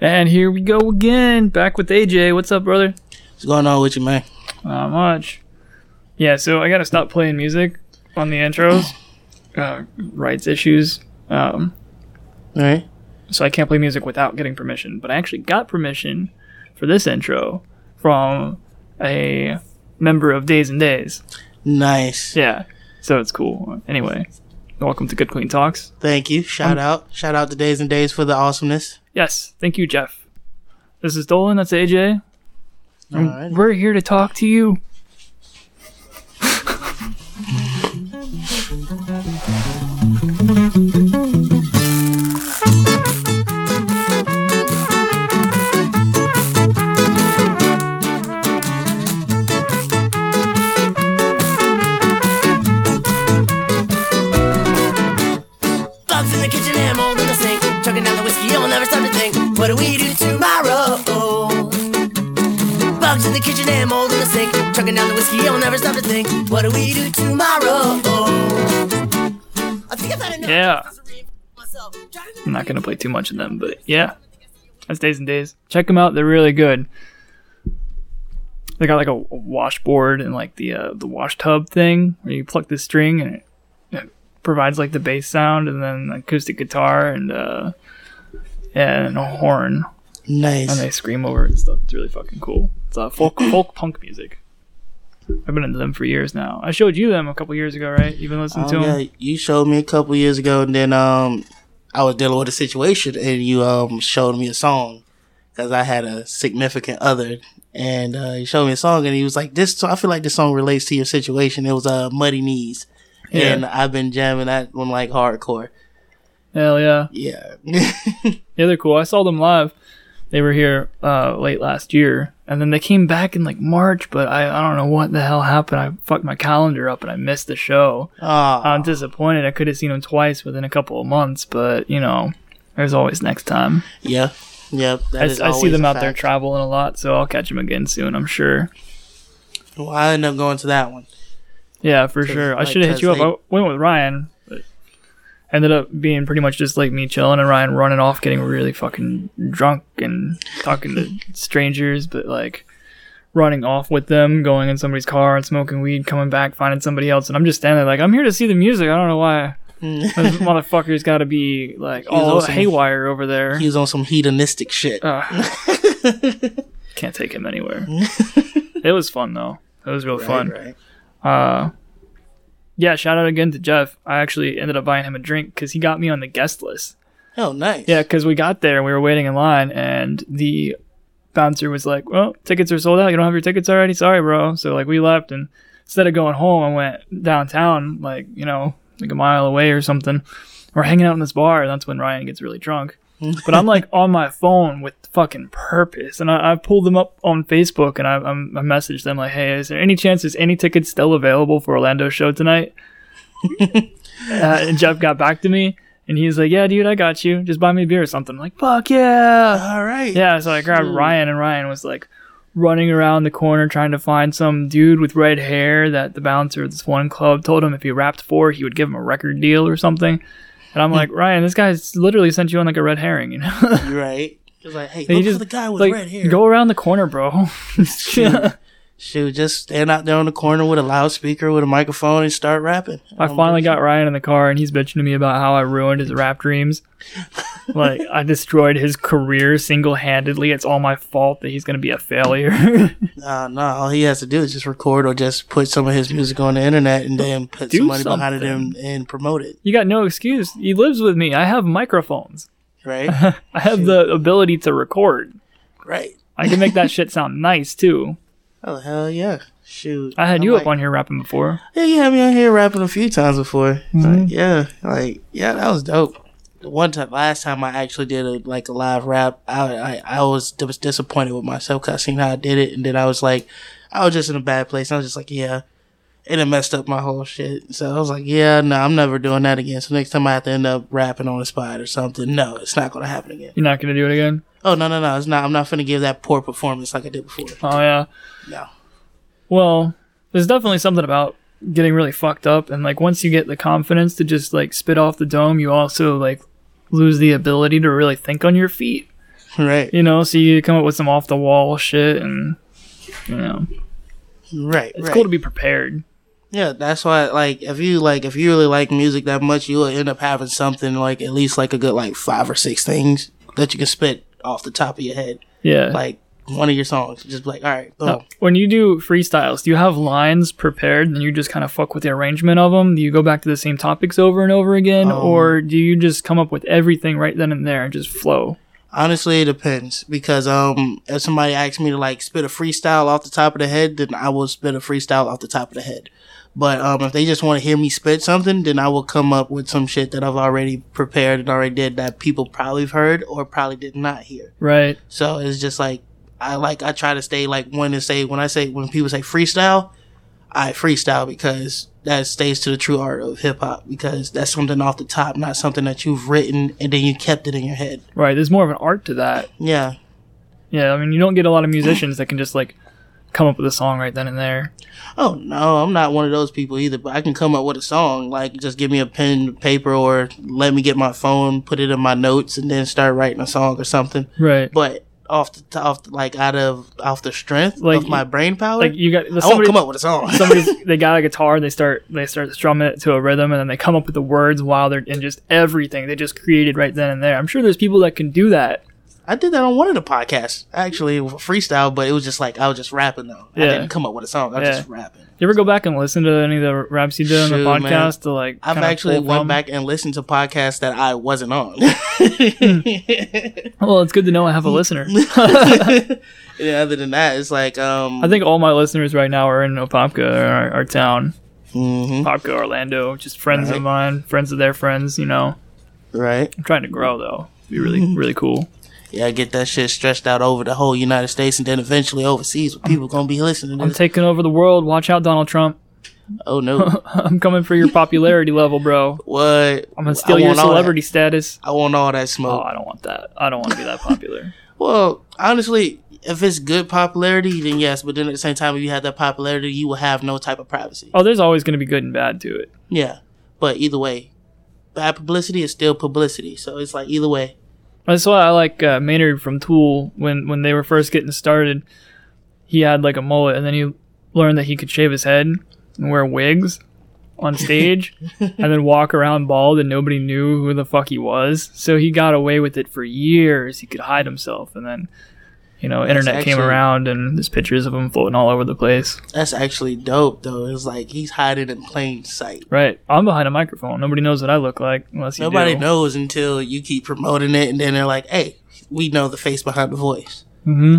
And here we go again, back with AJ. What's up, brother? What's going on with you, man? Not much. Yeah, so I gotta stop playing music on the intros. Rights issues. Alright. So I can't play music without getting permission. But I actually got permission for this intro from a member of Days and Days. Nice. Yeah, so it's cool. Anyway, welcome to Good Clean Talks. Thank you. Shout out to Days and Days for the awesomeness. Yes, thank you, Jeff. This is Dolan, that's AJ. Alright. We're here to talk to you. Bugs in the kitchen and mold in the sink. Chugging down the whiskey, you'll never stop to think. What do we do tomorrow? Bugs in the kitchen and mold in the sink. Chugging down the whiskey, you'll never stop to think. What do we do tomorrow? I think I've had enough. Yeah. I'm not going to play too much of them, but yeah. That's Days and Days. Check them out. They're really good. They got like a washboard and like the wash tub thing where you pluck the string and it provides like the bass sound and then acoustic guitar and a horn. Nice. And they scream over it and stuff. It's really fucking cool. It's folk punk music. I've been into them for years now. I showed you them a couple years ago, right? You've been listening to them? Yeah, you showed me a couple years ago, and then I was dealing with a situation, and you showed me a song because I had a significant other, and he showed me a song, and he was like, "This, I feel like this song relates to your situation." It was Muddy Knees, and I've been jamming that one like hardcore. Hell yeah. Yeah. Yeah, they're cool. I saw them live. They were here late last year, and then they came back in like March, but I don't know what the hell happened. I fucked my calendar up and I missed the show. I'm disappointed. I could have seen them twice within a couple of months, but you know, there's always next time. Yeah. Yep. I see them out there traveling a lot, so I'll catch them again soon, I'm sure. Well, I ended up going to that one. Yeah, for sure. I should have hit you up. I went with Ryan, but ended up being pretty much just like me chilling and Ryan running off, getting really fucking drunk and talking to strangers, but like running off with them, going in somebody's car and smoking weed, coming back, finding somebody else. And I'm just standing there like, I'm here to see the music. I don't know why. This motherfucker's got to be like all haywire over there. He was on some hedonistic shit. Can't take him anywhere. It was fun though. It was real fun. Right. Yeah, shout out again to Jeff. I actually ended up buying him a drink because he got me on the guest list. Oh, nice. Yeah, because we got there and we were waiting in line and the bouncer was like, well, tickets are sold out. You don't have your tickets already? Sorry, bro. So like we left and instead of going home, I went downtown, like, you know, like a mile away or something. We're hanging out in this bar and that's when Ryan gets really drunk. But I'm like on my phone with fucking purpose. And I pulled them up on Facebook and I messaged them like, hey, is there any chance there's any tickets still available for Orlando's show tonight? And Jeff got back to me and he's like, yeah, dude, I got you. Just buy me a beer or something. I'm like, fuck yeah. All right. Yeah, so I grabbed Ryan and Ryan was like running around the corner trying to find some dude with red hair that the bouncer of this one club told him if he rapped for, he would give him a record deal or something. And I'm like, Ryan, this guy's literally sent you on like a red herring, you know? You're right. He was like, hey, look for the guy with red hair. Go around the corner, bro. Shoot, just stand out there on the corner with a loudspeaker with a microphone and start rapping. I finally got Ryan in the car and he's bitching to me about how I ruined his rap dreams. Like, I destroyed his career single-handedly. It's all my fault that he's going to be a failure. No, all he has to do is just record or just put some of his music on the internet and then put some money behind it and promote it. You got no excuse. He lives with me. I have microphones. Right? I have the ability to record. Right. I can make that shit sound nice, too. Oh, hell yeah. Shoot. I had you up on here rapping before. Yeah, you had me on here rapping a few times before. Mm-hmm. Yeah, that was dope. Last time I actually did a live rap, I was disappointed with myself because I seen how I did it, and then I was just in a bad place. I was just like, yeah, and it messed up my whole shit. So I was like, yeah, no, I'm never doing that again. So next time I have to end up rapping on the spot or something, no, it's not going to happen again. You're not going to do it again? Oh, no, it's not. I'm not finna give that poor performance like I did before. Oh, yeah? No. Well, there's definitely something about getting really fucked up, and like once you get the confidence to just like spit off the dome, you also like lose the ability to really think on your feet. Right. You know, so you come up with some off the wall shit, and you know, Right. it's cool to be prepared. Yeah, that's why, if you really like music that much, you will end up having something at least a good 5 or 6 things that you can spit off the top of your head. Yeah. Like one of your songs, just all right, boom. When you do freestyles, do you have lines prepared and you just kind of fuck with the arrangement of them? Do you go back to the same topics over and over again, or do you just come up with everything right then and there and just flow? Honestly, it depends, because if somebody asks me to spit a freestyle off the top of the head, then I will spit a freestyle off the top of the head. But if they just want to hear me spit something, then I will come up with some shit that I've already prepared and already did that people probably have heard or probably did not hear. Right. So it's just I try to stay when people say freestyle, I freestyle, because that stays to the true art of hip hop, because that's something off the top, not something that you've written and then you kept it in your head. Right. There's more of an art to that. Yeah. Yeah. I mean, you don't get a lot of musicians that can just come up with a song right then and there. Oh no, I'm not one of those people either, but I can come up with a song. Just give me a pen and paper, or let me get my phone, put it in my notes, and then start writing a song or something. Right. But off the strength of my brain power, I won't come up with a song. They got a guitar, they start strumming it to a rhythm, and then they come up with the words while they're in just everything they just created right then and there. I'm sure there's people that can do that. I did that on one of the podcasts, actually, freestyle, but it was just I was just rapping though. Yeah. I didn't come up with a song. I was just rapping. You ever go back and listen to any of the raps you did on the podcast? Man. I've actually went back and listened to podcasts that I wasn't on. Well, it's good to know I have a listener. Yeah, other than that, it's I think all my listeners right now are in Apopka, our town. Mm-hmm. Apopka, Orlando, just friends of mine, friends of their friends, you know. Right. I'm trying to grow, though. It'd be really, really cool. Yeah, get that shit stretched out over the whole United States and then eventually overseas where people gonna be listening to I'm taking over the world. Watch out, Donald Trump. Oh, no. I'm coming for your popularity level, bro. What? I'm gonna steal your celebrity status. I want all that smoke. Oh, I don't want that. I don't want to be that popular. Well, honestly, if it's good popularity, then yes. But then at the same time, if you have that popularity, you will have no type of privacy. Oh, there's always going to be good and bad to it. Yeah. But either way, bad publicity is still publicity. So it's either way. That's why I like Maynard from Tool. When they were first getting started, he had a mullet, and then he learned that he could shave his head and wear wigs on stage and then walk around bald, and nobody knew who the fuck he was. So he got away with it for years. He could hide himself, and then internet came around, and there's pictures of him floating all over the place. That's actually dope, though. It's he's hiding in plain sight. Right. I'm behind a microphone. Nobody knows what I look like unless you Nobody knows until you keep promoting it, and then they're like, hey, we know the face behind the voice. Mm-hmm.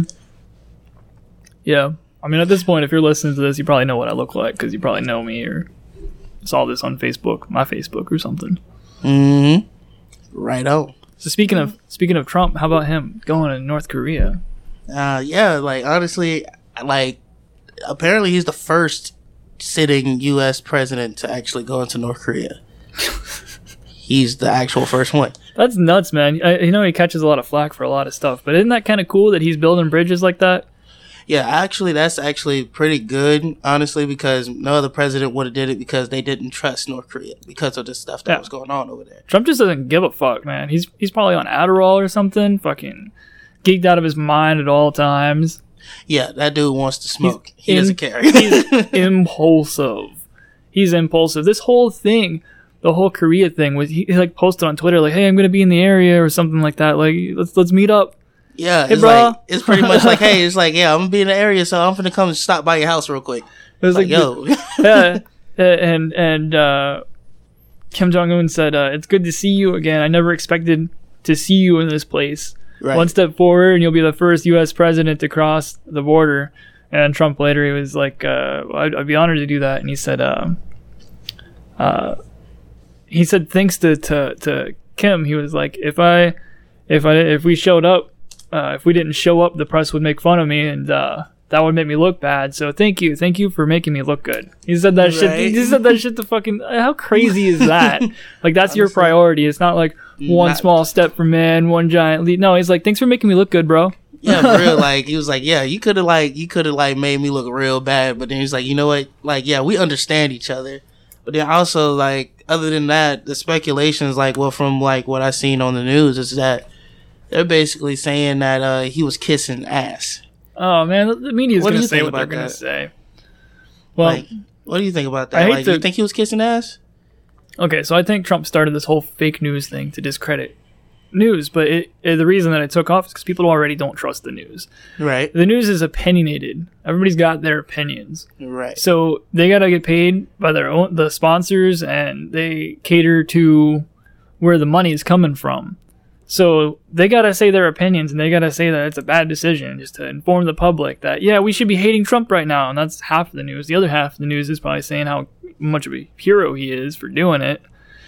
Yeah. I mean, at this point, if you're listening to this, you probably know what I look like, because you probably know me or saw this on Facebook, my Facebook or something. Mm-hmm. Right on. So speaking of Trump, how about him going to North Korea? Yeah, honestly, apparently he's the first sitting U.S. president to actually go into North Korea. He's the actual first one. That's nuts, man. He catches a lot of flack for a lot of stuff, but isn't that kind of cool that he's building bridges like that? Yeah, actually, that's actually pretty good, honestly, because no other president would have did it, because they didn't trust North Korea because of the stuff that was going on over there. Trump just doesn't give a fuck, man. He's probably on Adderall or something, fucking geeked out of his mind at all times. Yeah, that dude wants to smoke. He doesn't care. He's impulsive. He's impulsive. This whole thing, the whole Korea thing, was he posted on Twitter hey, I'm gonna be in the area or something like that. Let's meet up. Yeah, hey, it's it's pretty much hey, it's yeah, I'm gonna be in the area, so I'm gonna come and stop by your house real quick. It was yo. Yeah, and Kim Jong-un said, it's good to see you again. I never expected to see you in this place. Right. One step forward and you'll be the first U.S. president to cross the border. And Trump later, he was like, I'd be honored to do that. And he said, thanks to Kim, he was like, if we showed up, if we didn't show up, the press would make fun of me, and that would make me look bad. So thank you for making me look good. He said that shit. He said that shit to fucking. How crazy is that? That's your priority. It's not one small step for man, one giant leap. No, he's like, thanks for making me look good, bro. Yeah, for real. He was like, yeah, you could have made me look real bad, but then he's like, you know what? Yeah, we understand each other. But then also other than that, the speculations from what I seen on the news is that They're basically saying that he was kissing ass. Oh man, the media's What do gonna you say think what they're about gonna that? say. Well, Like, what do you think about I that? hate Like, to- you think he was kissing ass? okay, so I think Trump started this whole fake news thing to discredit news, but the reason that it took off is because people already don't trust the news. Right. The news is opinionated. Everybody's got their opinions. Right. So they gotta get paid by the sponsors, and they cater to where the money is coming from. So they gotta say their opinions, and they gotta say that it's a bad decision, just to inform the public that yeah, we should be hating Trump right now, and that's half of the news. The other half of the news is probably saying how much of a hero he is for doing it.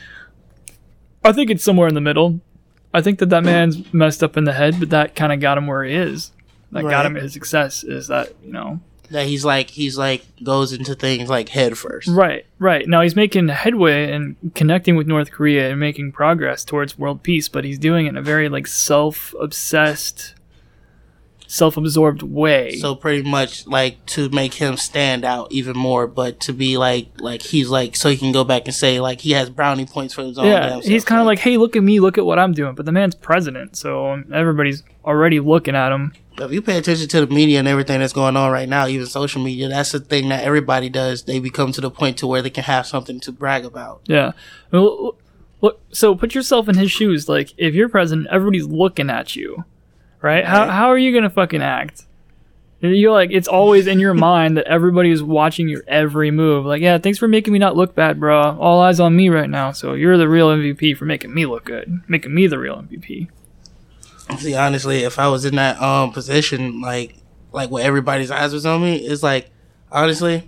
I think it's somewhere in the middle. I think that man's messed up in the head, but that kind of got him where he is. That got Right. him his success. Is that That he's like goes into things like head first. Right. Now he's making headway and connecting with North Korea and making progress towards world peace, but he's doing it in a very like self-obsessed, self-absorbed way. So pretty much like to make him stand out even more, but to be like he's like so he can go back and say like he has brownie points for his own. yeah, damn he's self. kind of like, hey, look at me, look at what I'm doing. But the man's president, so everybody's already looking at him. If you pay attention to the media and everything that's going on right now, even social media, that's the thing that everybody does. They become to the point to where they can have something to brag about. Yeah. Well, look, so put yourself in his shoes. Like, if you're president, everybody's looking at you, right? How are you gonna fucking act? You're like, it's always in your mind that everybody is watching your every move. Like, yeah, thanks for making me not look bad, bro. All eyes on me right now. So you're the real MVP for making me look good, making me the real MVP. See, honestly, if I was in that position, like where everybody's eyes was on me, it's like, honestly,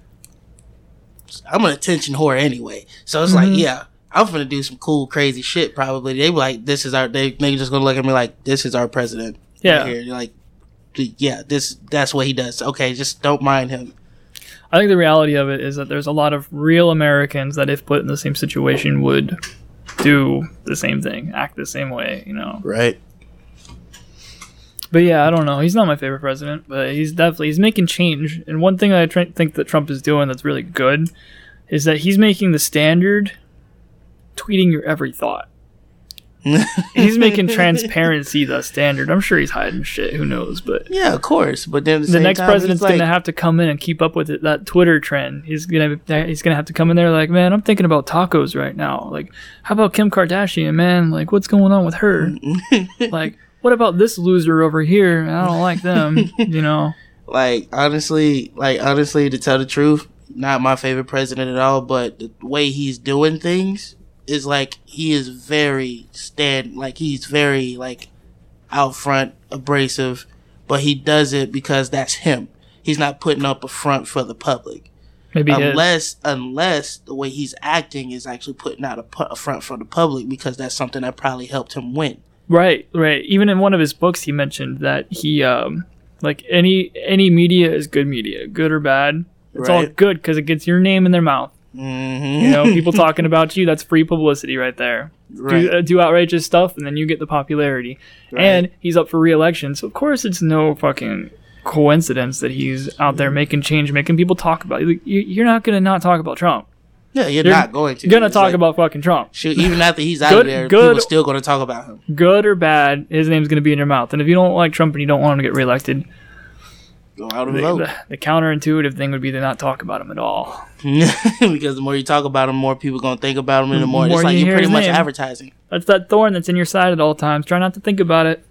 I'm an attention whore anyway. So it's like, yeah, I'm gonna do some cool, crazy shit. Probably they be like, this is our. They just gonna look at me like, this is our president. Yeah. Right here. You're like, yeah, that's what he does. Okay, just don't mind him. I think the reality of it is that there's a lot of real Americans that, if put in the same situation, would do the same thing, act the same way, Right. But yeah, I don't know. He's not my favorite president, but he's making change. And one thing I think that Trump is doing that's really good is that he's making the standard tweeting your every thought. He's making transparency the standard. I'm sure he's hiding shit. Who knows? But Yeah, of course. But then the next president's gonna have to come in and keep up with it. That Twitter trend. He's gonna have to come in there like, man, I'm thinking about tacos right now. Like, how about Kim Kardashian, man? Like, what's going on with her? Like, what about this loser over here? I don't like them. Like honestly, to tell the truth, not my favorite president at all. But the way he's doing things is like he is he's very like out front, abrasive, but he does it because that's him. He's not putting up a front for the public. Maybe unless the way he's acting is actually putting out a front for the public, because that's something that probably helped him win. Right. Even in one of his books, he mentioned that he, like any media is good media, good or bad. It's all Right. good because it gets your name in their mouth. Mm-hmm. People talking about you, that's free publicity right there. Right. Do outrageous stuff, and then you get the popularity. Right. And he's up for re-election, so of course it's no fucking coincidence that he's out there making change, making people talk about it. You're not going to not talk about Trump. Yeah, you're not going to. You're going to It's talk like, about fucking Trump. shoot, even after he's out Good- there, good- people still going to talk about him. Good or bad, his name's going to be in your mouth. And if you don't like Trump and you don't want him to get reelected, Go out and vote. the counterintuitive thing would be to not talk about him at all. Because the more you talk about him, more people going to think about him, and the more More it's like you you're hear pretty his much name. advertising. That's that thorn that's in your side at all times. Try not to think about it.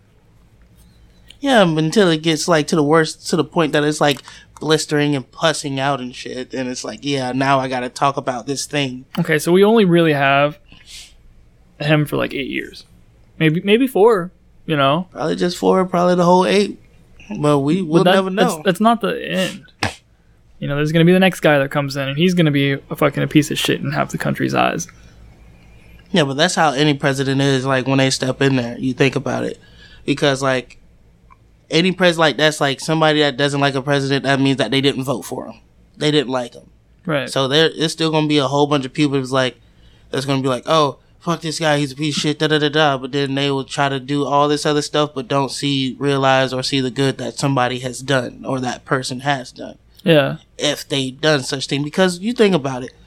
Yeah, but until it gets like to the worst, to the point that it's like blistering and pussing out and shit, and it's like, yeah, now I got to talk about this thing. Okay, so we only really have him for like 8 years. Maybe 4, Probably just 4, probably the whole 8. But we'll never know. That's not the end. There's going to be the next guy that comes in, and he's going to be a piece of shit in half the country's eyes. Yeah, but that's how any president is, like, when they step in there. You think about it. Because, like, any president, like, that's like somebody that doesn't like a president, that means that they didn't vote for him. They didn't like him. Right. So it's still going to be a whole bunch of people that's going to be like, oh, fuck this guy, he's a piece of shit, da-da-da-da. But then they will try to do all this other stuff, but don't realize or see the good that somebody has done or that person has done. Yeah. If they done such thing. Because you think about it,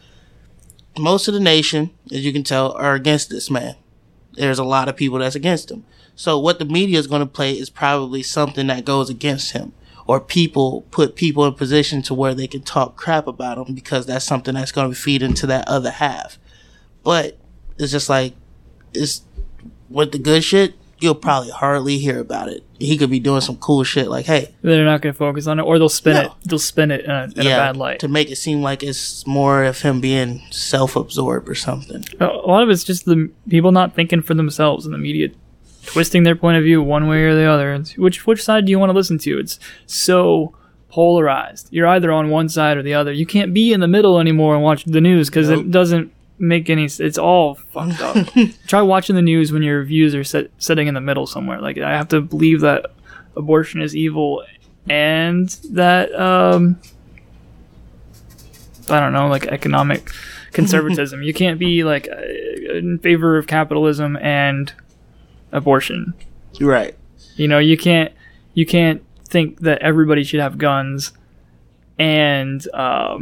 most of the nation, as you can tell, are against this man. There's a lot of people that's against him. So what the media is going to play is probably something that goes against him, or put people in position to where they can talk crap about him because that's something that's going to feed into that other half. But it's just like, it's with the good shit, you'll probably hardly hear about it. He could be doing some cool shit like, hey, they're not going to focus on it, or they'll spin No. it. They'll spin it in a bad light. to make it seem like it's more of him being self-absorbed or something. A lot of it's just the people not thinking for themselves, and the media twisting their point of view one way or the other. It's which side do you want to listen to? It's so polarized. You're either on one side or the other. You can't be in the middle anymore and watch the news because Nope. it doesn't make any. It's all fucked up. Try watching the news when your views are sitting in the middle somewhere. Like, I have to believe that abortion is evil and that I don't know, like economic conservatism. You can't be like in favor of capitalism and abortion. Right. You know, you can't think that everybody should have guns and I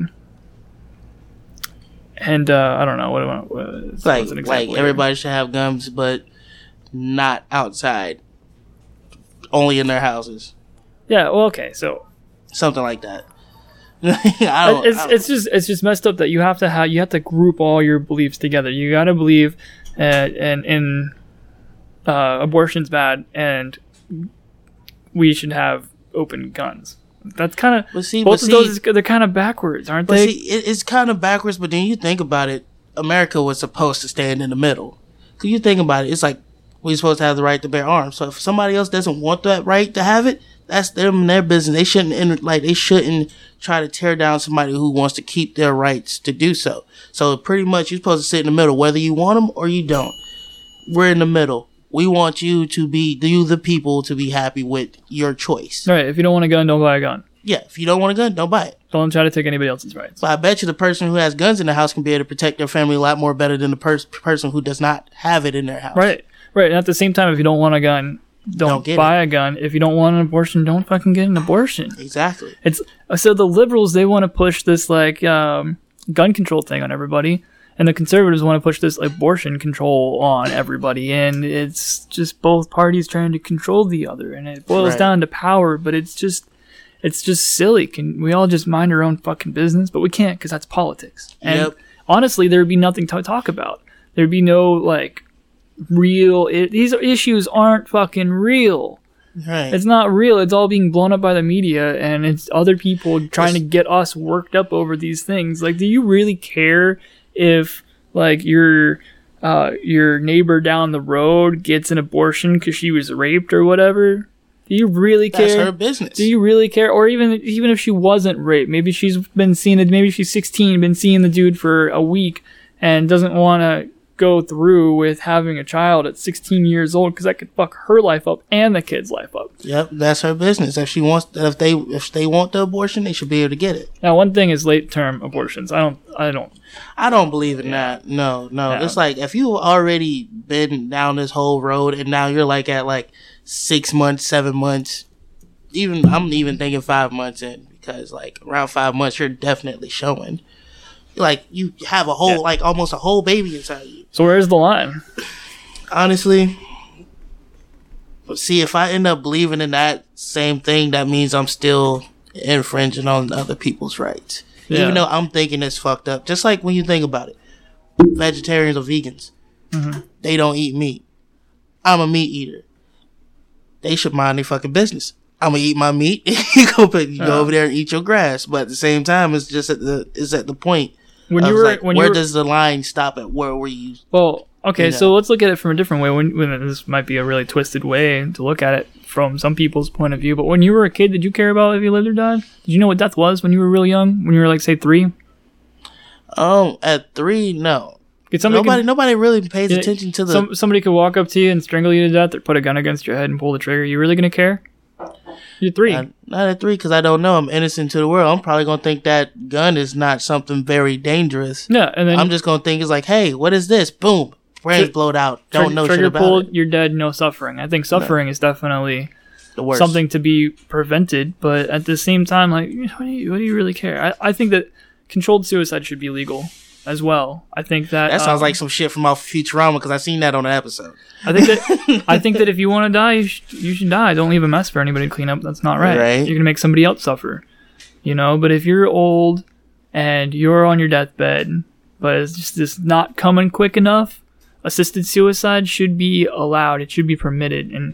don't know what's Like an example here? everybody should have guns, but not outside. Only in their houses. Yeah, well, okay, so Something like that. I don't, it's just messed up that you have to group all your beliefs together. You got to believe in abortion's bad and we should have open guns. That's kind of both of those. They're kind of backwards, aren't they? It's kind of backwards. But then you think about it, America was supposed to stand in the middle. Cause you think about it, it's like we're supposed to have the right to bear arms. So if somebody else doesn't want that right to have it, that's them and their business. They shouldn't try to tear down somebody who wants to keep their rights to do so. So pretty much you're supposed to sit in the middle, whether you want them or you don't. We're in the middle. We want you the people, to be happy with your choice. Right. If you don't want a gun, don't buy a gun. Yeah, if you don't want a gun, don't buy it. Don't try to take anybody else's rights. But I bet you the person who has guns in the house can be able to protect their family a lot more better than the person who does not have it in their house. Right. And at the same time, if you don't want a gun, don't buy a gun. If you don't want an abortion, don't fucking get an abortion. Exactly. It's so the liberals, they want to push this like gun control thing on everybody, and the conservatives want to push this abortion control on everybody, and it's just both parties trying to control the other, and it boils down to power. But it's just silly. Can we all just mind our own fucking business? But we can't, because that's politics. And honestly, there'd be nothing to talk about. There'd be no like real. These issues aren't fucking real. Right. It's not real. It's all being blown up by the media, and it's other people trying to get us worked up over these things. Like, do you really care if like your neighbor down the road gets an abortion because she was raped or whatever? Do you really care? That's her business. Do you really care? Or even if she wasn't raped, maybe she's been seeing it. Maybe she's 16, been seeing the dude for a week, and doesn't want to go through with having a child at 16 years old because that could fuck her life up and the kid's life up. Yep, that's her business. If she wants, if they want the abortion, they should be able to get it. Now, one thing is late term abortions. I don't believe in that. No. It's like if you already been down this whole road and now you're like at like 6 months, 7 months, I'm even thinking 5 months in, because like around 5 months you're definitely showing. Like you have a whole like almost a whole baby inside you. So where's the line? Honestly, see, if I end up believing in that same thing, that means I'm still infringing on other people's rights. Yeah. Even though I'm thinking it's fucked up. Just like when you think about it, vegetarians or vegans, they don't eat meat. I'm a meat eater. They should mind their fucking business. I'm gonna eat my meat. You go over there and eat your grass. But at the same time, it's just at the point. Where does the line stop at? Where were you? Well, okay, so let's look at it from a different way. When this might be a really twisted way to look at it from some people's point of view, but when you were a kid, did you care about if you lived or died? Did you know what death was when you were really young? When you were like, say, 3? At 3, no. Nobody really pays attention to the. Somebody could walk up to you and strangle you to death, or put a gun against your head and pull the trigger. You really gonna care? You're 3. Not at 3, because I don't know. I'm innocent to the world. I'm probably gonna think that gun is not something very dangerous. Yeah, and then I'm just gonna think it's like, hey, what is this? Boom, brains blowed out. Don't know shit about pulled, it. You're dead. No suffering. I think suffering is definitely the worst. Something to be prevented. But at the same time, like, what do you really care? I think that controlled suicide should be legal. as well. I think that That sounds like some shit from off Futurama because I seen that on an episode. I think that if you want to die, you should die. Don't leave a mess for anybody to clean up. That's not right. You're gonna make somebody else suffer. But if you're old and you're on your deathbed, but it's just not coming quick enough, assisted suicide should be allowed. It should be permitted. And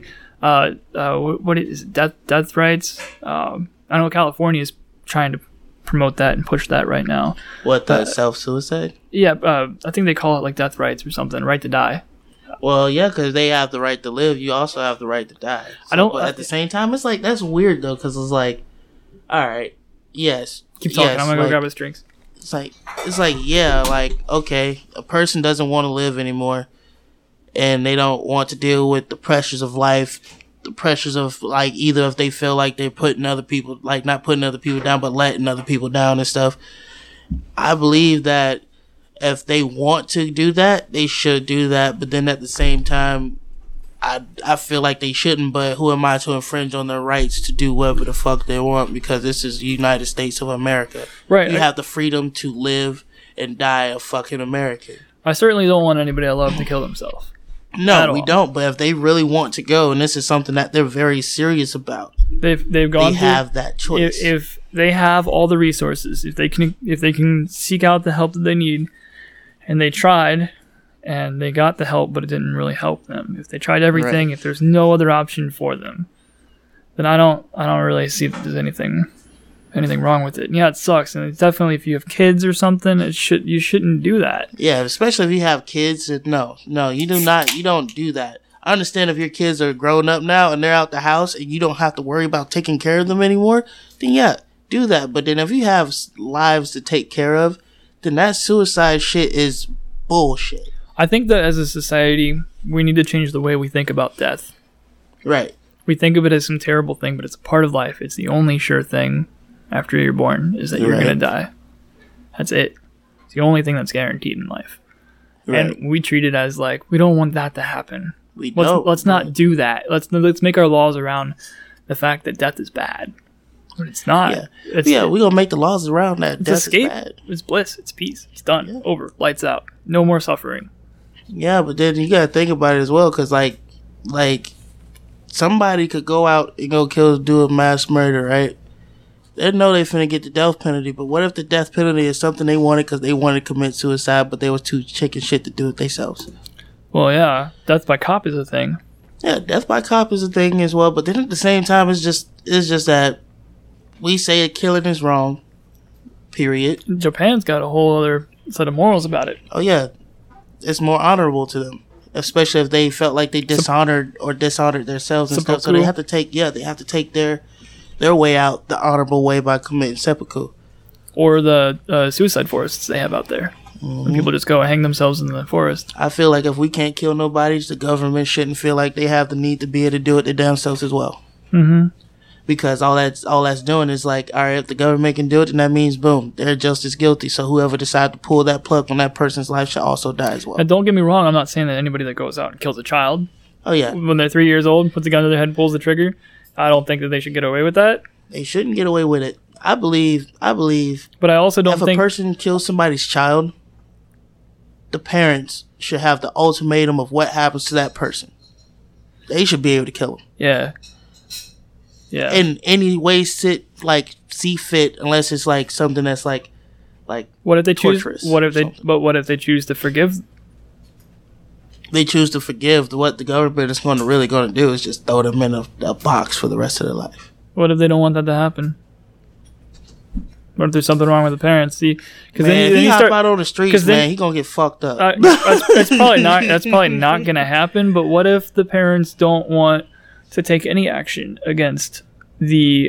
what is it? Death rights? I know California is trying to promote that and push that right now. What, the self-suicide? Yeah, I think they call it like death rights or something. Right to die. Well, yeah, because they have the right to live. You also have the right to die. So, but at the same time, it's like, that's weird though, because it's like, all right, yes. Keep talking. Yes, I'm gonna go grab us drinks. It's like, yeah, like, okay, a person doesn't want to live anymore, and they don't want to deal with the pressures of life, the pressures of, like, either if they feel like they're putting other people, like, not putting other people down, but letting other people down and stuff. I believe that if they want to do that, they should do that, but then at the same time, I feel like they shouldn't, but who am I to infringe on their rights to do whatever the fuck they want, because this is the United States of America. Right. You have the freedom to live and die a fucking American. I certainly don't want anybody I love to kill themselves. No, we don't, but if they really want to go, and this is something that they're very serious about, they've gone. They have that choice. If they have all the resources, if they can seek out the help that they need, and they tried, and they got the help, but it didn't really help them. If they tried everything, if there's no other option for them, then I don't really see that there's anything wrong with it. And yeah, it sucks, and it's definitely if you have kids or something, you shouldn't do that. Yeah, especially if you have kids. No, you do not. You don't do that. I understand if your kids are grown up now and they're out the house and you don't have to worry about taking care of them anymore, then yeah, do that. But then if you have lives to take care of, then that suicide shit is bullshit. I think that as a society, we need to change the way we think about death. Right. We think of it as some terrible thing, but it's a part of life. It's the only sure thing after you're born is that you're going to die. That's it. It's the only thing that's guaranteed in life. Right. And we treat it as like, we don't want that to happen. Let's not do that. Let's make our laws around the fact that death is bad. But it's not. Yeah, we're going to make the laws around that. Death escape. is bad. It's bliss. It's peace. It's done. Yeah. Over. Lights out. No more suffering. Yeah, but then you gotta think about it as well, because like somebody could go out and go do a mass murder, right? They know they finna get the death penalty, but what if the death penalty is something they wanted because they wanted to commit suicide, but they was too chicken shit to do it themselves? Well, yeah, death by cop is a thing. Yeah, death by cop is a thing as well, but then at the same time, it's just that we say a killing is wrong. Period. Japan's got a whole other set of morals about it. Oh yeah. It's more honorable to them, especially if they felt like they dishonored themselves and stuff. So they have to take their way out the honorable way by committing seppuku, or the suicide forests they have out there. Mm-hmm. When people just go and hang themselves in the forest. I feel like if we can't kill nobody, the government shouldn't feel like they have the need to be able to do it their damn selves as well. Mm-hmm. Because all that's doing is like, all right, if the government can do it, then that means boom, they're just as guilty. So whoever decides to pull that plug on that person's life should also die as well. And don't get me wrong, I'm not saying that anybody that goes out and kills a child, oh yeah, when they're 3 years old, puts a gun to their head and pulls the trigger, I don't think that they should get away with that. They shouldn't get away with it. I believe. But I also don't think if a person kills somebody's child, the parents should have the ultimatum of what happens to that person. They should be able to kill them. Yeah. Yeah. In any way see fit, unless it's like something that's like what if they choose torturous what if they choose to forgive? They choose to forgive. What the government is going to do is just throw them in a box for the rest of their life. What if they don't want that to happen? What if there's something wrong with the parents? See, because then he hop out on the streets, man, he gonna get fucked up. That's probably not gonna happen. But what if the parents don't want to take any action against the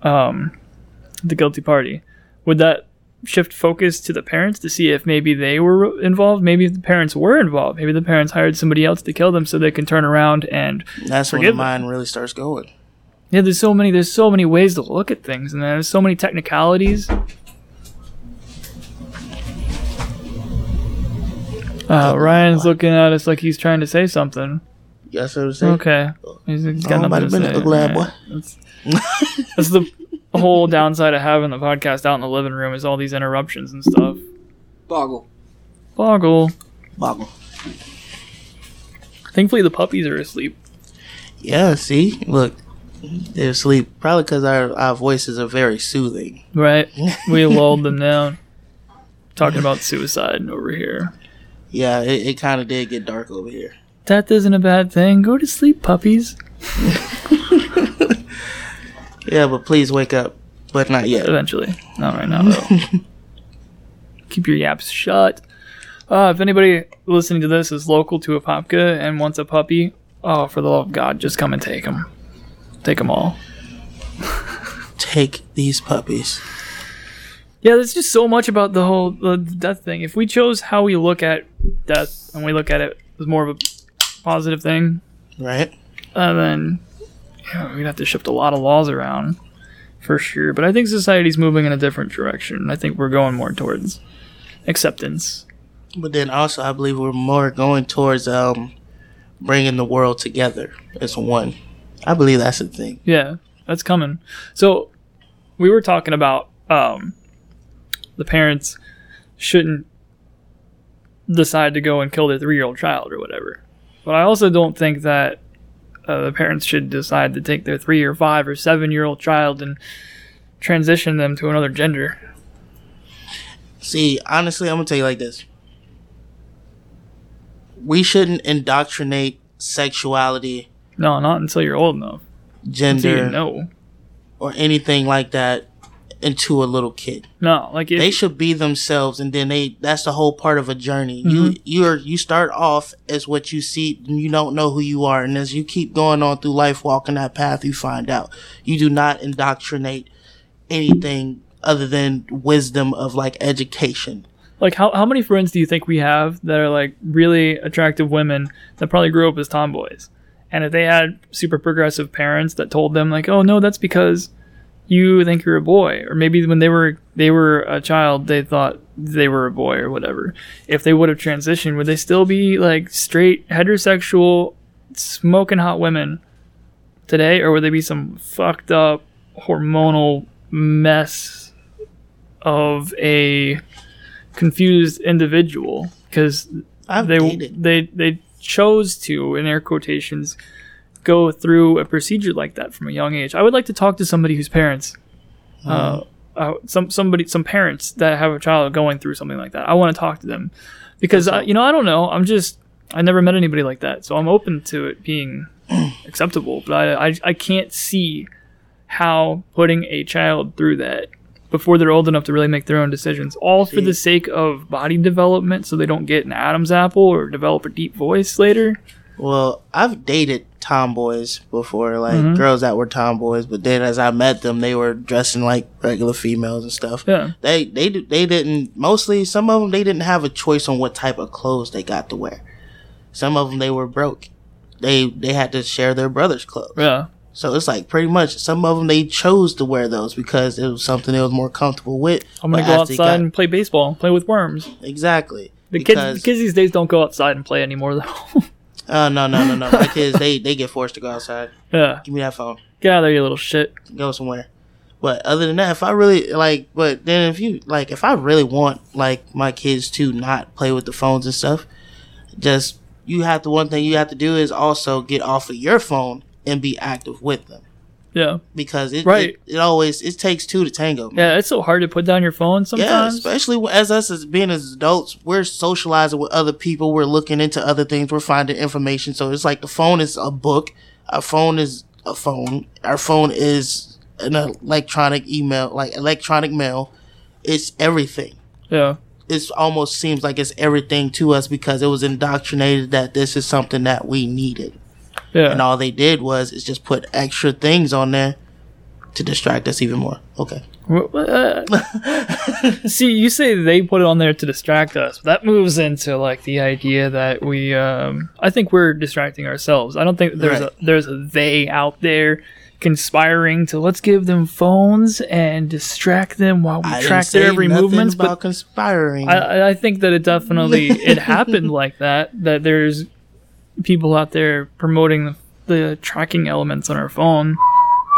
guilty party? Would that shift focus to the parents to see if maybe they were involved? Maybe if the parents were involved, maybe the parents hired somebody else to kill them so they can turn around and that's when the mind really starts going. Yeah, there's so many ways to look at things, and there's so many technicalities. Ryan's looking at us like he's trying to say something. You got something to say? Okay. He's got nothing to say. Ugly boy. That's the whole downside of having the podcast out in the living room is all these interruptions and stuff. Boggle. Boggle. Boggle. Thankfully, the puppies are asleep. Yeah, see? Look, they're asleep. Probably because our voices are very soothing. Right? We lulled them down. Talking about suicide over here. Yeah, it kind of did get dark over here. That isn't a bad thing. Go to sleep, puppies. Yeah, but please wake up. But not yet. Eventually. Not right now, though. Keep your yaps shut. If anybody listening to this is local to Apopka and wants a puppy, oh, for the love of God, just come and take them. Take them all. Take these puppies. Yeah, there's just so much about the death thing. If we chose how we look at death and we look at it as more of a positive thing, Right? then we'd have to shift a lot of laws around for sure. But I think society's moving in a different direction. I think we're going more towards acceptance. But then also, I believe we're more going towards bringing the world together as one. I believe that's the thing. Yeah, that's coming. So we were talking about the parents shouldn't decide to go and kill their 3-year-old child or whatever. But I also don't think that the parents should decide to take their 3 or 5 or 7-year-old child and transition them to another gender. See, honestly, I'm going to tell you like this. We shouldn't indoctrinate sexuality, No, not until you're old enough. gender, Until you know. or anything like that into a little kid. No, like if They should be themselves, and then that's the whole part of a journey. Mm-hmm. You start off as what you see, and you don't know who you are, and as you keep going on through life, walking that path, you find out. You do not indoctrinate anything other than wisdom of like education. like how many friends do you think we have that are like really attractive women that probably grew up as tomboys? And if they had super progressive parents that told them like, oh no, that's because you think you're a boy, or maybe when they were a child they thought they were a boy or whatever. If they would have transitioned, would they still be like straight heterosexual smoking hot women today, or would they be some fucked up hormonal mess of a confused individual? Because they chose to, in air quotations, go through a procedure like that from a young age. I would like to talk to somebody whose parents, some parents that have a child going through something like that. I want to talk to them because I don't know. I never met anybody like that, so I'm open to it being acceptable. But I can't see how putting a child through that before they're old enough to really make their own decisions, all for the sake of body development, so they don't get an Adam's apple or develop a deep voice later. Well, I've dated tomboys before, like girls that were tomboys, but then as I met them, they were dressing like regular females and stuff. Yeah. They didn't, mostly, some of them, they didn't have a choice on what type of clothes they got to wear. Some of them, they were broke. They had to share their brother's clothes. Yeah. So it's like pretty much some of them, they chose to wear those because it was something they was more comfortable with. I'm going to go outside and play baseball, play with worms. Exactly. The kids these days don't go outside and play anymore, though. No. My kids, they get forced to go outside. Yeah. Give me that phone. Get out of there, you little shit. Go somewhere. But other than that, if I really if I really want like my kids to not play with the phones and stuff, one thing you have to do is also get off of your phone and be active with them. Yeah. Because it takes two to tango. Man. Yeah, it's so hard to put down your phone sometimes. Yeah, especially as being as adults, we're socializing with other people, we're looking into other things, we're finding information. So it's like the phone is a book, our phone is a phone, our phone is an electronic mail. It's everything. Yeah. It almost seems like it's everything to us because it was indoctrinated that this is something that we needed. Yeah. And all they did was just put extra things on there to distract us even more. Okay. See, you say they put it on there to distract us. That moves into like the idea that we I think we're distracting ourselves. I don't think there's a they out there conspiring to let's give them phones and distract them while we track their every movement. About conspiring. I think that it happened like that there's people out there promoting the tracking elements on our phone.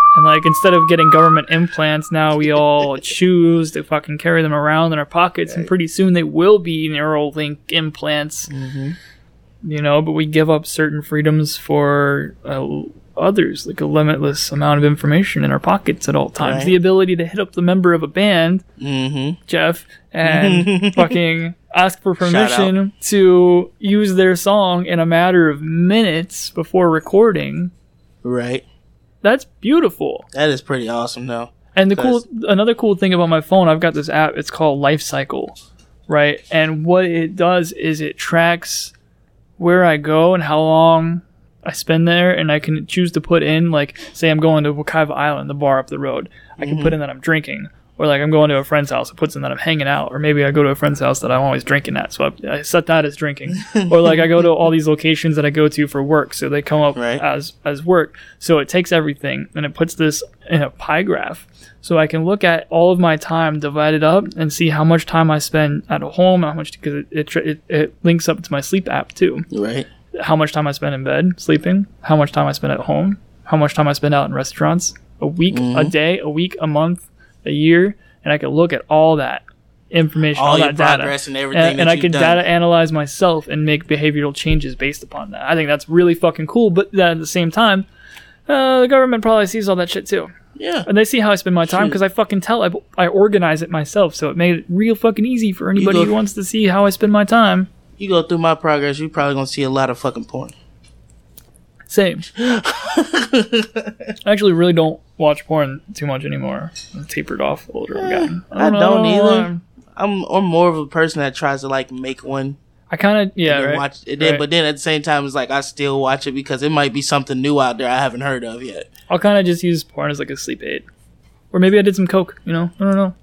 And like instead of getting government implants, now we all choose to fucking carry them around in our pockets, and pretty soon they will be Neuralink implants. You know, but we give up certain freedoms for others, like a limitless amount of information in our pockets at all times. Right. The ability to hit up the member of a band, Jeff, and fucking ask for permission to use their song in a matter of minutes before recording. Right. That's beautiful. That is pretty awesome, though. And another cool thing about my phone, I've got this app. It's called Life Cycle, right? And what it does is it tracks where I go and how long I spend there, and I can choose to put in, like, say I'm going to Wekiva Island, the bar up the road. I can put in that I'm drinking, or like I'm going to a friend's house. It puts in that I'm hanging out, or maybe I go to a friend's house that I'm always drinking at, so I set that as drinking. Or like I go to all these locations that I go to for work, so they come up as work. So it takes everything and it puts this in a pie graph, so I can look at all of my time divided up and see how much time I spend at home, how much, because it links up to my sleep app too. Right. How much time I spend in bed sleeping, how much time I spend at home, how much time I spend out in restaurants, a week, a day, a week, a month, a year, and I can look at all that information, all that data, and everything, and I can data analyze myself and make behavioral changes based upon that. I think that's really fucking cool, but at the same time, the government probably sees all that shit too. Yeah. And they see how I spend my time because I fucking I organize it myself, so it made it real fucking easy for anybody who wants to see how I spend my time. You go through my progress, you're probably gonna see a lot of fucking porn. Same. I actually really don't watch porn too much anymore. I'm tapered off older again. I don't either. I'm more of a person that tries to like make one. I kind of right. Watch it, but then at the same time, it's like I still watch it because it might be something new out there I haven't heard of yet. I'll kind of just use porn as like a sleep aid, or maybe I did some coke. You know, I don't know.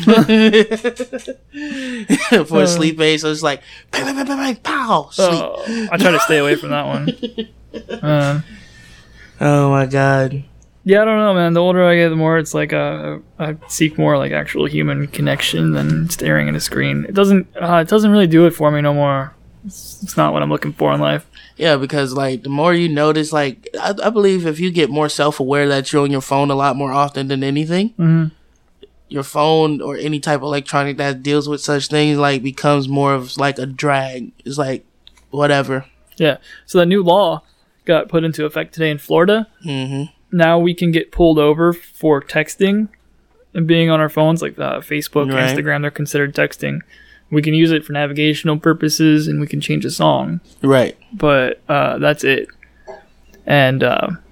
For a sleep aid, so it's like bang, bang, bang, bang, pow, sleep. I try to stay away from that one. Oh my god. Yeah, I don't know, man. The older I get, the more it's like I seek more like actual human connection than staring at a screen. It doesn't really do it for me no more. It's not what I'm looking for in life. Yeah, because like the more you notice, like I believe if you get more self-aware that you're on your phone a lot more often than anything, your phone or any type of electronic that deals with such things like becomes more of like a drag. It's like whatever. Yeah. So that new law got put into effect today in Florida. Now we can get pulled over for texting and being on our phones, like Facebook, Instagram. They're considered texting. We can use it for navigational purposes, and we can change a song. Right. But that's it. And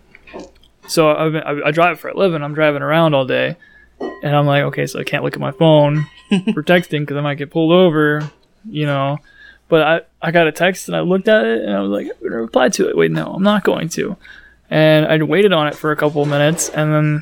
so I drive for a living. I'm driving around all day. And I'm like, okay, so I can't look at my phone for texting because I might get pulled over, you know. But I got a text and I looked at it and I was like, I'm going to reply to it. Wait, no, I'm not going to. And I waited on it for a couple of minutes and then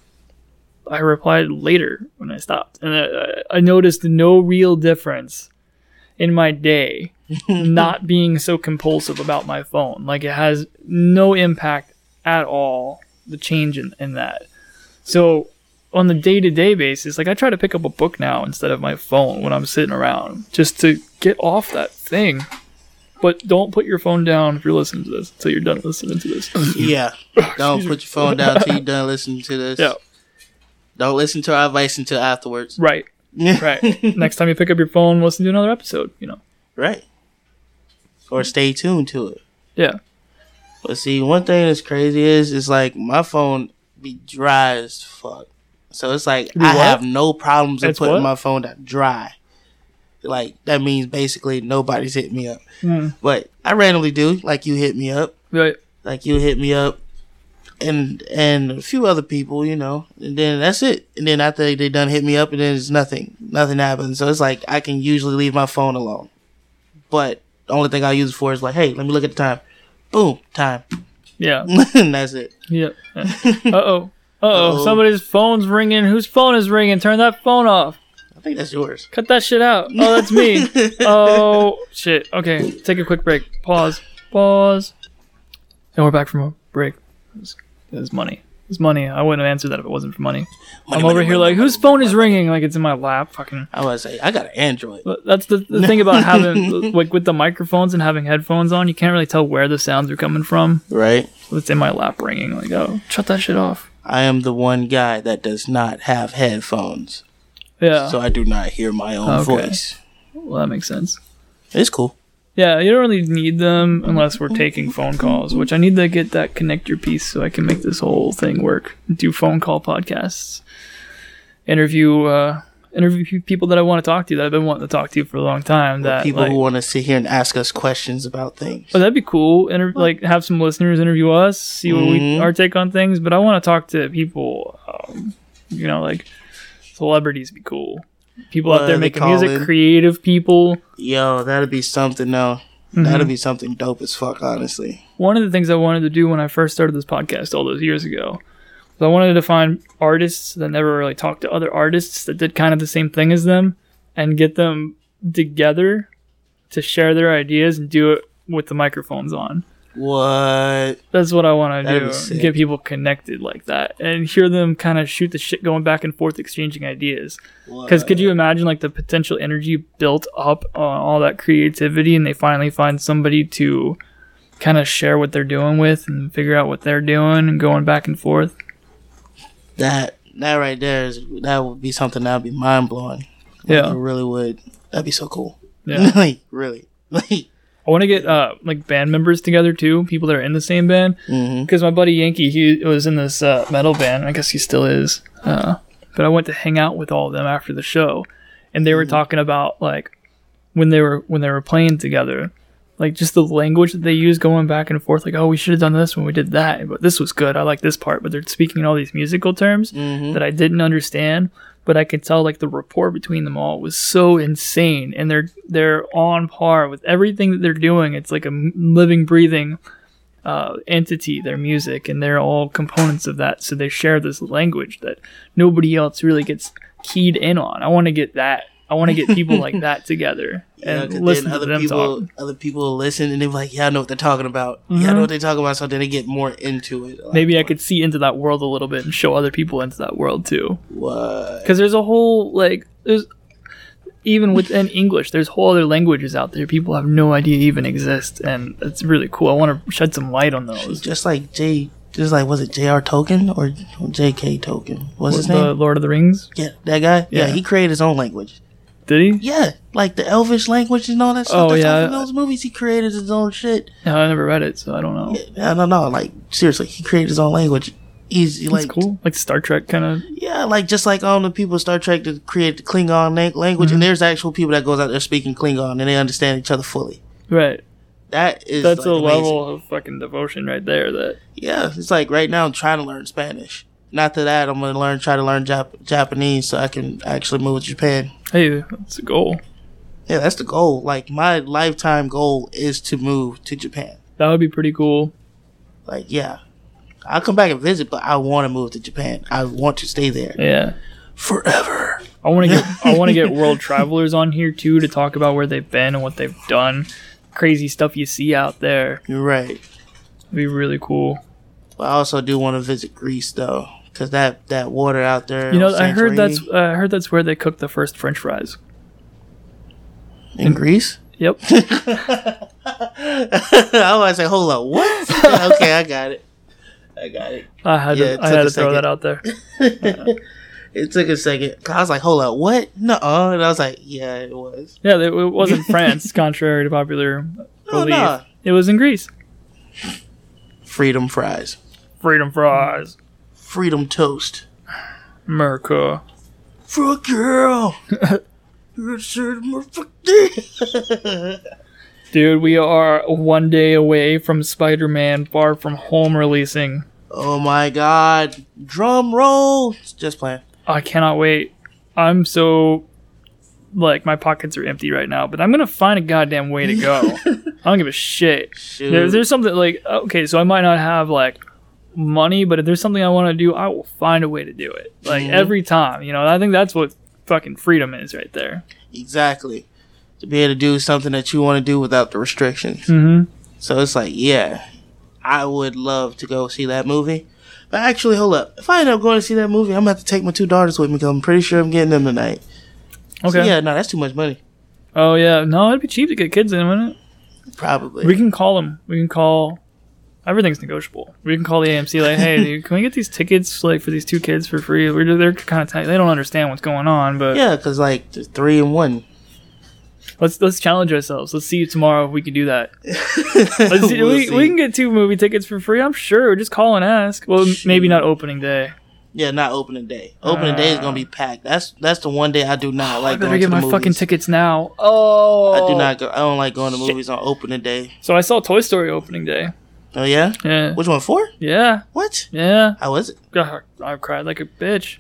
I replied later when I stopped. And I noticed no real difference in my day not being so compulsive about my phone. Like it has no impact at all, the change in that. So on the day-to-day basis, like I try to pick up a book now instead of my phone when I'm sitting around just to get off that thing. But don't put your phone down if you're listening to this until you're done listening to this. Yeah. Don't put your phone down until you're done listening to this. Yeah. Don't listen to our advice until afterwards. Right. Right. Next time you pick up your phone, listen to another episode, you know. Right. Or stay tuned to it. Yeah. But see, one thing that's crazy is like my phone be dry as fuck. So it's like I have no problems in putting my phone down dry. Like that means basically nobody's hit me up. But I randomly do. Like you hit me up. Right. Like you hit me up. And a few other people, you know. And then that's it. And then after they done hit me up and then it's nothing. Nothing happens. So it's like I can usually leave my phone alone. But the only thing I use it for is like, hey, let me look at the time. Boom, time. Yeah. And that's it. Yeah. Uh-oh. Somebody's phone's ringing. Whose phone is ringing? Turn that phone off. I think that's yours. Cut that shit out. Oh, that's me. Oh, shit. Okay, take a quick break. Pause. And we're back from a break. There's money. It's money. I wouldn't have answered that if it wasn't for money. Money, I'm over money, here money, like, money, whose phone is ringing? Like, it's in my lap. Fucking. I was say I got an Android. But that's the thing about having, like, with the microphones and having headphones on, you can't really tell where the sounds are coming from. Right. So it's in my lap ringing. Like, oh, shut that shit off. I am the one guy that does not have headphones. Yeah. So I do not hear my own voice. Well, that makes sense. It's cool. Yeah, you don't really need them unless we're taking phone calls, which I need to get that connector piece so I can make this whole thing work. Do phone call podcasts. Interview people that I want to talk to, that I've been wanting to talk to for a long time. That People like, who want to sit here and ask us questions about things. Oh, that'd be cool. Like, have some listeners interview us, see what our take on things. But I want to talk to people, like celebrities. Be cool. People out there making music, creative people. Yo, that'd be something though. That'd be something dope as fuck, honestly. One of the things I wanted to do when I first started this podcast all those years ago was I wanted to find artists that never really talked to other artists that did kind of the same thing as them and get them together to share their ideas and do it with the microphones on. What? That's what I want to That'd do. Get people connected like that and hear them kind of shoot the shit going back and forth, exchanging ideas. Because could you imagine like the potential energy built up on all that creativity and they finally find somebody to kind of share what they're doing with and figure out what they're doing and going back and forth? That right there that would be something that would be mind blowing. Yeah, it really would. That'd be so cool. Yeah, like really. Like I want to get like band members together too, people that are in the same band. Because my buddy Yankee, he was in this metal band. I guess he still is. But I went to hang out with all of them after the show, and they were talking about like when they were playing together, like just the language that they use going back and forth. Like, oh, we should have done this when we did that, but this was good. I like this part. But they're speaking in all these musical terms that I didn't understand. But I could tell like the rapport between them all was so insane, and they're on par with everything that they're doing. It's like a living, breathing entity, their music, and they're all components of that. So they share this language that nobody else really gets keyed in on. I want to get that. I want to get people like that together and listen to them talk. Other people will listen and they're like, yeah, I know what they're talking about. Yeah, I know what they're talking about. So then they get more into it. Maybe I could see into that world a little bit and show other people into that world too. What? Because there's a whole, like, there's, even within English, there's whole other languages out there people have no idea even exist. And it's really cool. I want to shed some light on those. Just like was it J.R. Tolkien or J.K. Tolkien? What's his name? The Lord of the Rings? Yeah, that guy? Yeah, he created his own language. Did he? Yeah, like the Elvish language and all that stuff. Oh, yeah. In those movies, he created his own shit. Yeah, I never read it, so I don't know. Yeah, I don't know. Like, seriously, he created his own language. He's That's like cool. Like Star Trek kind of. Yeah, like just like the people in Star Trek to create the Klingon language, and there's actual people that goes out there speaking Klingon, and they understand each other fully. Right. That's like, like, a amazing. level of fucking devotion right there. That yeah, it's like right now I'm trying to learn Spanish. Not that I'm gonna try to learn Japanese so I can actually move to Japan. Hey, that's a goal. Yeah, that's the goal. Like my lifetime goal is to move to Japan. That would be pretty cool. Like yeah, I'll come back and visit, but I want to move to Japan. I want to stay there. Yeah, forever. I want to get world travelers on here too to talk about where they've been and what they've done. Crazy stuff you see out there. You're right. It'd be really cool. But I also do want to visit Greece though, because that water out there. You know, I heard that's where they cook the first French fries. In Greece? Yep. I was like, hold up, what? Okay, I got it. I had to throw that out there. It took a second. I was like, hold up, what? No, and I was like, yeah, it was. Yeah, it wasn't France, contrary to popular belief. No. It was in Greece. Freedom fries. Freedom fries. Freedom toast. America. For a girl. Dude, we are one day away from Spider-Man Far From Home releasing. Oh my god. Drum roll. Just playing. I cannot wait. I'm so... Like, my pockets are empty right now, but I'm going to find a goddamn way to go. I don't give a shit. There's something like... Okay, so I might not have, like, money, but if there's something I want to do, I will find a way to do it. Like, every time. You know, I think that's what fucking freedom is right there. Exactly. To be able to do something that you want to do without the restrictions. Mm-hmm. So it's like, yeah, I would love to go see that movie. But actually, hold up. If I end up going to see that movie, I'm gonna have to take my 2 daughters with me because I'm pretty sure I'm getting them tonight. Okay. So, yeah, no, that's too much money. Oh yeah, no, it'd be cheap to get kids in, wouldn't it? Probably. We can call them. We can call. Everything's negotiable. We can call the AMC like, hey, dude, can we get these tickets like for these 2 kids for free? They're kind of tight. They don't understand what's going on, but Yeah, because like there's 3 and 1. let's challenge ourselves. Let's see tomorrow if we can do that. Let's see, We'll we see. can get 2 movie tickets for free. I'm sure. Just call and ask. Well, maybe not opening day. Yeah, not opening day. Opening day is gonna be packed. That's the one day I do not I like better going get to my the fucking movies. tickets now. Oh, I do not go. I don't like going to movies on opening day. So I saw Toy Story opening day. Oh yeah. Yeah. Which one? 4? Yeah. What? Yeah. How was it? God, I cried like a bitch.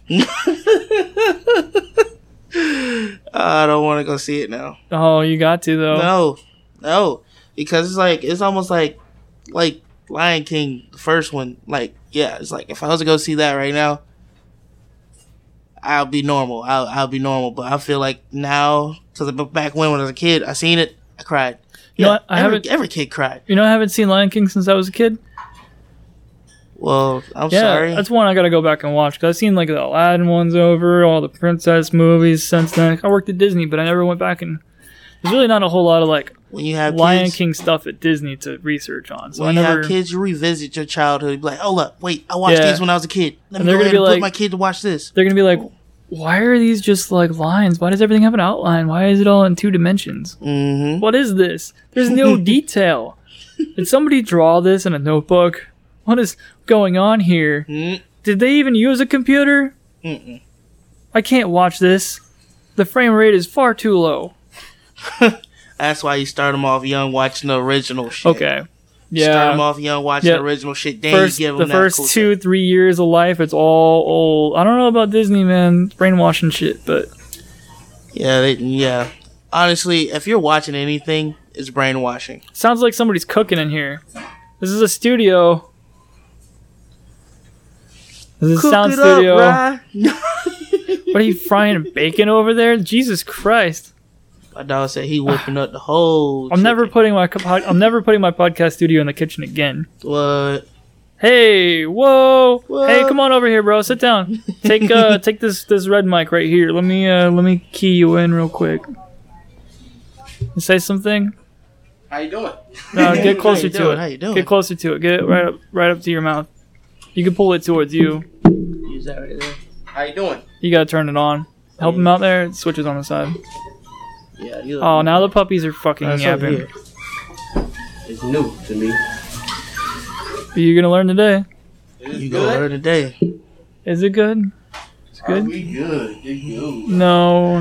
I don't want to go see it now. Oh, you got to though. No, because it's almost like Lion King, the first one. Like, yeah, it's like if I was to go see that right now, I'll be normal. I'll be normal. But I feel like now, because back when I was a kid, I seen it, I cried. You know what? I haven't. Every kid cried. You know, I haven't seen Lion King since I was a kid. Well, I'm Yeah, sorry. that's one I gotta go back and watch because I've seen like the Aladdin ones over, all the princess movies since then. I worked at Disney, but I never went back and there's really not a whole lot of like When you have Lion kids, King stuff at Disney to research on. So when I you never. have kids, you revisit your childhood. You be like, oh look, wait, I watched Yeah. these when I was a kid. Let And me they're go gonna ahead be and like- put my kid to watch this. They're gonna be like, why are these just like lines? Why does everything have an outline? Why is it all in 2 dimensions? Mm-hmm. What is this? There's no detail. Did somebody draw this in a notebook? What is going on here? Mm. Did they even use a computer? Mm-mm. I can't watch this. The frame rate is far too low. That's why you start them off young watching the original shit. Okay. Start them Yeah. off young watching Yeah. the original shit. Then First, you give the them first that cool 2-3 years of life, it's all old. I don't know about Disney, man. It's brainwashing shit, but stuff. Yeah. Honestly, if you're watching anything, it's brainwashing. sounds like somebody's cooking in here. This is a studio. This is a sound studio. Rye. What are you frying bacon over there? Jesus Christ! My dog said he whipping up the whole. I'm never putting my podcast studio in the kitchen again. What? Hey, whoa! What? Hey, come on over here, bro. Sit down. Take this red mic right here. Let me key you in real quick. Say something. How you doing? No, get closer you to doing? it. How you doing? Get closer to it. Get it right up to your mouth. You can pull it towards you. Use that right there. How you doing? You gotta turn it on. Help him out there. It switches on the side. Yeah. You Oh, now the puppies are fucking That's over yapping. here. It's new to me. You're gonna learn today. You gonna learn today. Is it good? It's Are good. we good? You good? No.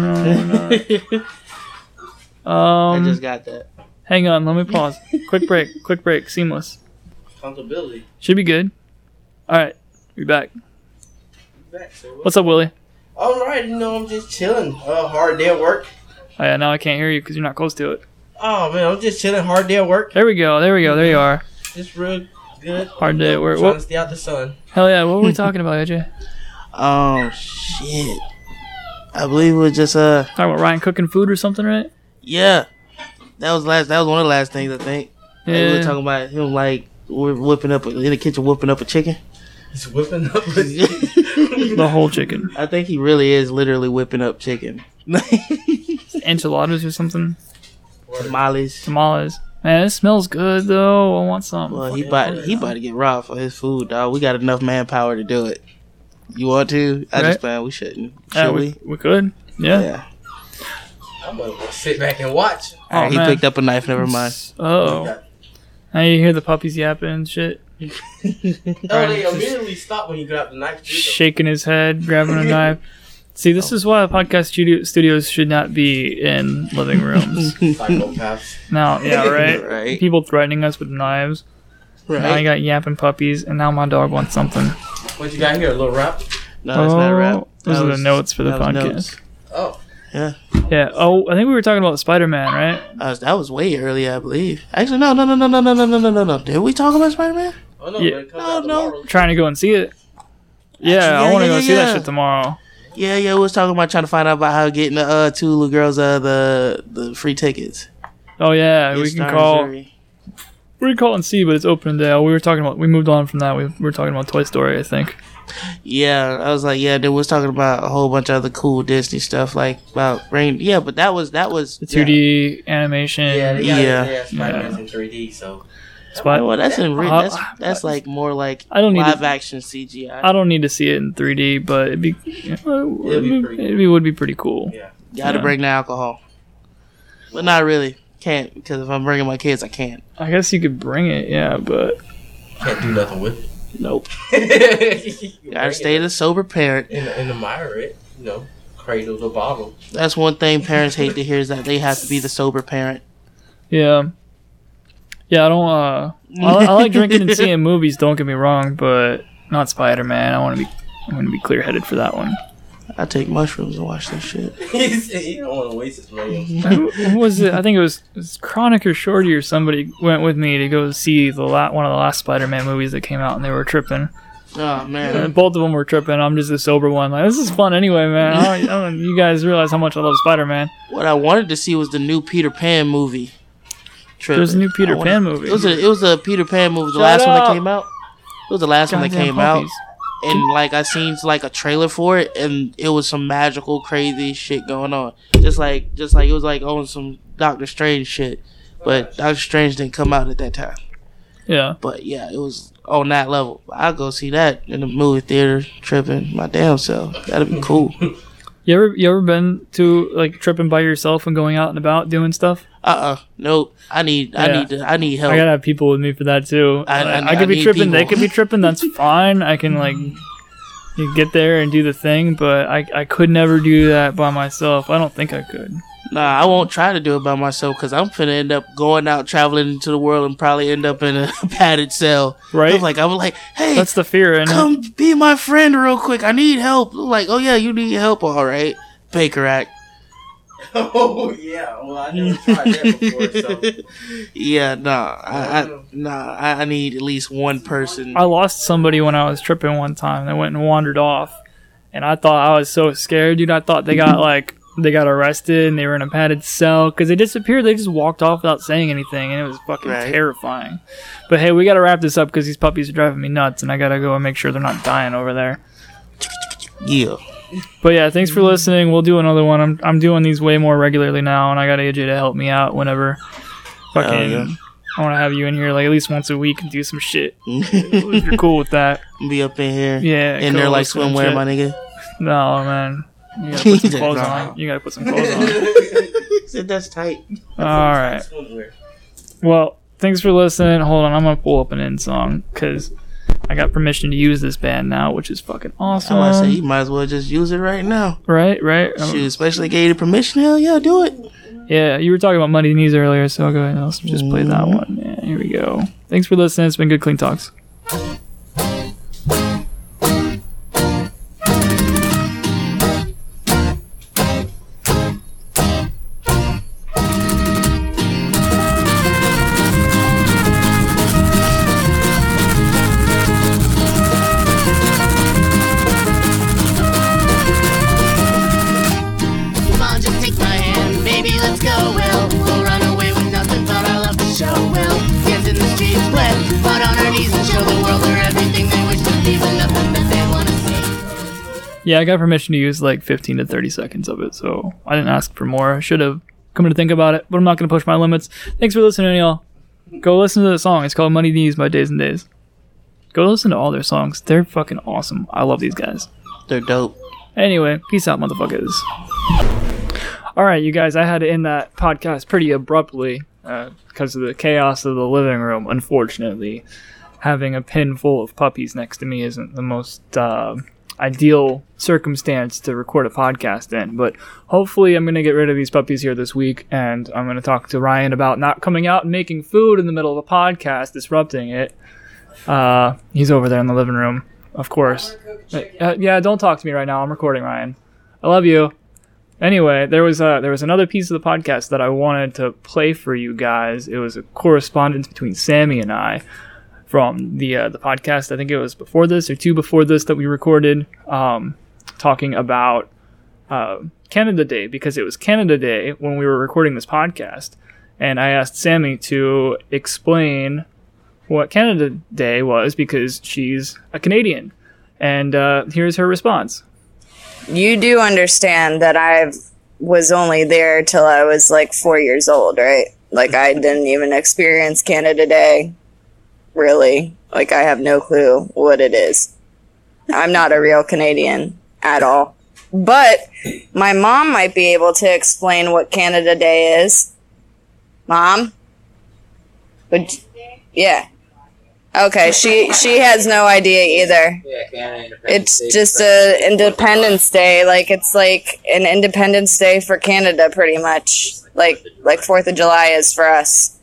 I just got that. Hang on. Let me pause. Quick break. Seamless. Accountability. Should be good. All right. Be back. Back, sir. What's up, Willie? All right, I'm just chilling. Hard day at work. Oh yeah. Now I can't hear you because you're not close to it. Oh man, I'm just chilling. Hard day at work. There we go. There you are. Just real good. Hard day at work. Trying What? to stay out the sun. Hell yeah. What were we talking about, AJ? Shit. I believe it was just Talking about Ryan cooking food or something, right? yeah. That was one of the last things I think. Like, we were Yeah. talking about him like we're whipping up in the kitchen, whipping up a chicken. He's whipping up. The whole chicken. I think he really is literally whipping up chicken. Enchiladas or something. Tamales. Tamales. Man, it smells good though. I want some. Well, he about to get robbed for his food, dog. We got enough manpower to do it. You want to? I Right. just plan we shouldn't. Yeah, Should we? we could. Yeah. Yeah. I'm gonna sit back and watch. Oh, Alright, he man. picked up a knife. Never mind. Oh. Now you hear the puppies yapping and shit. Oh, they immediately stop when you grab the knife. Shaking his head, grabbing a knife. See, this is why podcast studios should not be in living rooms. Psychopaths. Now, yeah, right? Right. People threatening us with knives. Now I Right. got yapping puppies, and now my dog wants something. What you got here? A little rap? No, that's not a rap. Those That are the was- notes for the that was podcast. notes. Oh. Yeah. Yeah. Oh, I think we were talking about Spider-Man, right? That was way earlier, I believe. Actually, no. Did we talk about Spider-Man? Oh no, Yeah. but it comes No, out no. tomorrow. Trying to go and see it. Yeah, Actually, I want to yeah, go see yeah. that shit tomorrow. Yeah, we was talking about trying to find out about how getting the two little girls the free tickets. Oh yeah, we It's can Star call. Missouri. we're calling C, but it's Opendale. We moved on from that. We were talking about Toy Story, I think. Yeah, I was like, yeah, they was talking about a whole bunch of other cool Disney stuff, like about Rain. Yeah, but that was The 2D animation. Yeah. Spider-Man's in 3D, so. Well, that's like more like I don't need live action CGI. I don't need to see it in 3D, but it'd be would be pretty cool. Yeah. Gotta bring the alcohol, but not really. Can't, because if I'm bringing my kids, I can't. I guess you could bring it, yeah, but Can't do nothing with it. Nope. You Gotta stay the sober parent. in the mire it, cradle the bottle. That's one thing parents hate to hear, is that they have to be the sober parent. yeah. Yeah, I don't. I like drinking and seeing movies. Don't get me wrong, but not Spider-Man. I want to be clear-headed for that one. I take mushrooms and watch that shit. He don't want to waste his money. Who was it? I think it was Chronic or Shorty or somebody went with me to go see one of the last Spider-Man movies that came out, and they were tripping. Oh man, And both of them were tripping. I'm just the sober one. Like, this is fun anyway, man. I don't you guys realize how much I love Spider-Man. what I wanted to see was the new Peter Pan movie. There's a new Peter Pan movie. It was a Peter Pan movie. The Shut last one that up. came out. It was the last one that Goddamn came puppies. out. And like I seen like a trailer for it, and it was some magical, crazy shit going on. Just like it was like on some Doctor Strange shit. But Doctor Strange didn't come out at that time. Yeah. But yeah, it was on that level. I'll go see that in the movie theater, tripping my damn self. That'd be cool. You ever been to like tripping by yourself and going out and about doing stuff? Nope. I need help. I gotta have people with me for that too. I could I be need tripping. They people. could be tripping. That's fine. I can like get there and do the thing, but I could never do that by myself. I don't think I could. Nah, I won't try to do it by myself, because I'm finna end up going out traveling into the world and probably end up in a padded cell. Right? I'm like, hey, That's the fear, and come be my friend real quick. I need help. I'm like, oh yeah, you need help, all right. Baker Act. Oh yeah, well I never tried that before, so. Yeah, I need at least one person. I lost somebody when I was tripping one time. They went and wandered off, and I thought I was so scared, dude. I thought they got arrested and they were in a padded cell because they disappeared. They just walked off without saying anything, and it was fucking Right. terrifying. But hey, we gotta wrap this up because these puppies are driving me nuts, and I gotta go and make sure they're not dying over there. Yeah. But yeah, thanks for listening. We'll do another one. I'm doing these way more regularly now, and I got AJ to help me out whenever. Fucking, yeah. I want to have you in here like at least once a week and do some shit. If you're cool with that. Be up in here. Yeah, In there like co-host and swimwear, shit. my nigga. No, man. You gotta put some clothes Nah. on. You gotta put some clothes on. Said that's tight. All right. Well, thanks for listening. Hold on, I'm gonna pull up an end song because I got permission to use this band now, which is fucking awesome. I say you might as well just use it right now. Right. Shoot, especially gave you permission. Hell yeah, do it. Yeah, you were talking about Muddy Knees earlier, so I'll go ahead and let's just play that one. Yeah, here we go. Thanks for listening. It's been good, Clean Talks. Come on, just take my hand, baby, let's go. We'll run away with nothing but our love to show. We'll dance in the streets, wet, but on our knees and show the world they're everything they wish to be, but nothing that they want to see. Yeah, I got permission to use like 15 to 30 seconds of it, so I didn't ask for more. I should have come to think about it, but I'm not going to push my limits. Thanks for listening, y'all. Go listen to the song. It's called Muddy Knees by Days and Days. Go listen to all their songs. They're fucking awesome. I love these guys. They're dope. Anyway, peace out, motherfuckers. Alright, you guys, I had to end that podcast pretty abruptly because of the chaos of the living room. Unfortunately, having a pin full of puppies next to me isn't the most ideal circumstance to record a podcast in. But hopefully I'm going to get rid of these puppies here this week, and I'm going to talk to Ryan about not coming out and making food in the middle of a podcast, disrupting it. He's over there in the living room, of course. Yeah, don't talk to me right now. I'm recording, Ryan. I love you. Anyway, there was another piece of the podcast that I wanted to play for you guys. It was a correspondence between Sammy and I from the podcast. I think it was before this or two before this that we recorded, talking about Canada Day, because it was Canada Day when we were recording this podcast. and I asked Sammy to explain what Canada Day was because she's a Canadian. And here's her response. You do understand that I was only there till I was like 4 years old, right? Like, I didn't even experience Canada Day, really. Like, I have no clue what it is. I'm not a real Canadian at all. But my mom might be able to explain what Canada Day is. Mom? Yeah. Okay, she has no idea either. It's just a Independence Day, like it's like an Independence Day for Canada, pretty much. Like 4th of July is for us.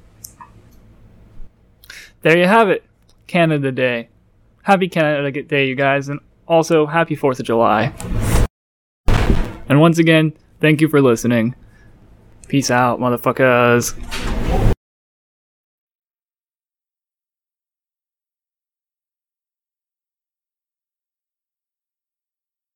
There you have it, Canada Day. Happy Canada Day, you guys, and also happy 4th of July. And once again, thank you for listening. Peace out, motherfuckers.